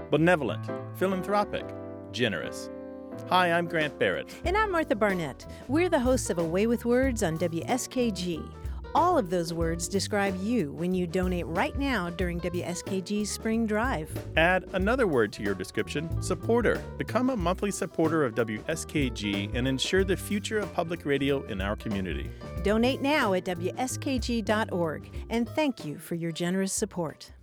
benevolent, philanthropic, generous. Hi, I'm Grant Barrett. And I'm Martha Barnett. We're the hosts of A Way with Words on WSKG. All of those words describe you when you donate right now during WSKG's Spring Drive. Add another word to your description, supporter. Become a monthly supporter of WSKG and ensure the future of public radio in our community. Donate now at WSKG.org, and thank you for your generous support.